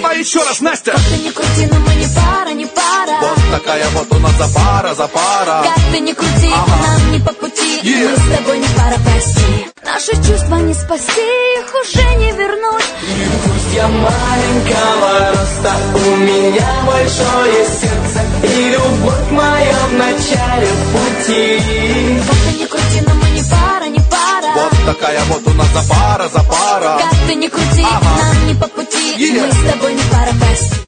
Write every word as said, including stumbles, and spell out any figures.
Давай еще раз, Настя. Как ты не крути, но мы не пара, не пара. Вот такая вот у нас запара, запара. Как ты не крути, ага. нам не по пути, yeah. мы с тобой не пара, прости. Наши чувства не спасти, их уже не вернуть. И пусть я маленького роста, у меня большое сердце, и любовь моя в начале пути. Как ты не крути, но мы не пара, не пара. Вот такая вот у нас запара, запара. Как ты не крути, ага. нам не по пути, yeah. мы с тобой не пара, прости.